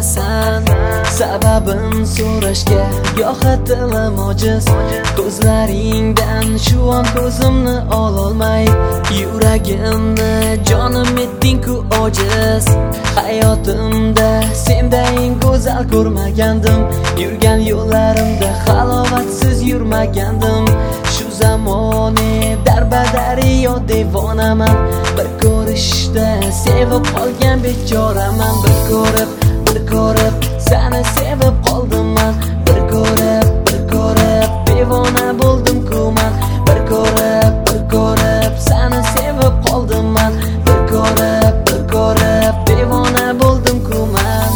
bilmasan, sababin so'rashga gohi tilim ojiz. Ko'zlaringdan shu on ko'zimni ololmay, yuragimni jonim etding-ku ojiz. Hayotimda sendayin go'zal ko'rmagandim, yurgan yo'llarimda halovatsiz yurmagandim. Shu zamoni darbadariyo devonaman, bir ko'rishda sevib qolgan bechoraman. Bir ko'rib seni sevib qoldim man. Bir ko'rib devona bo'ldim-ku man. Bir ko'rib seni sevib qoldim man. Bir ko'rib devona bo'ldim-ku man.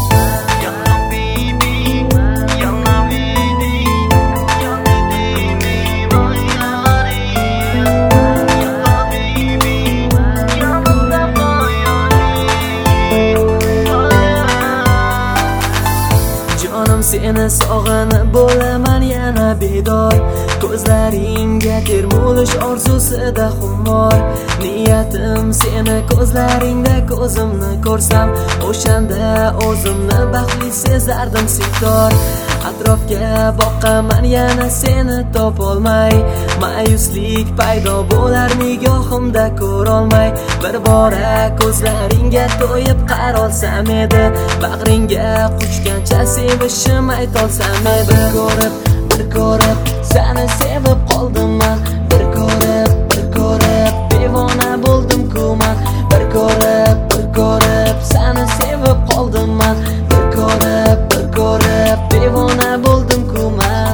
Seni sog'inib bo'laman yana bedor, ko'zlaringga termulish orzusida xumor. Niyatim seni ko'zlaringda ko'zimni ko'rsam, o'shanda o'zimni baxtli sezardim sektor. Atrofga boqaman yana seni topolmay, ma'yuslik paydo bo'lar nigohimda ko'rolmay. Bir bora ko'zlaringga to'yib qarolsam edi, bag'ringga quchgancha sevishim aytolsam edi. Bir ko'rib seni sevib qoldim man. Bir ko'rib devona bo'ldim-ku man. Bir ko'rib seni sevib qoldim man. Bir ko'rib devona bo'ldim-ku man.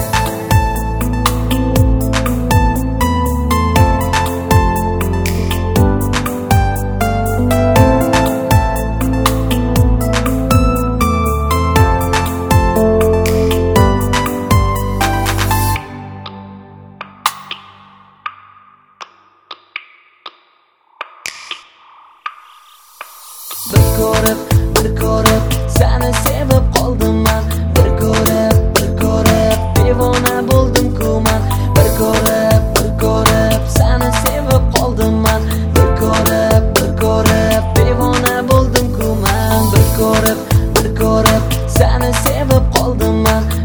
Bir ko'rib seni sevib qoldim man. Bir ko'rib devona bo'ldim-ku man. Bir ko'rib seni sevib qoldim man. Bir ko'rib devona bo'ldim-ku man. Bir ko'rib seni sevib qoldim man.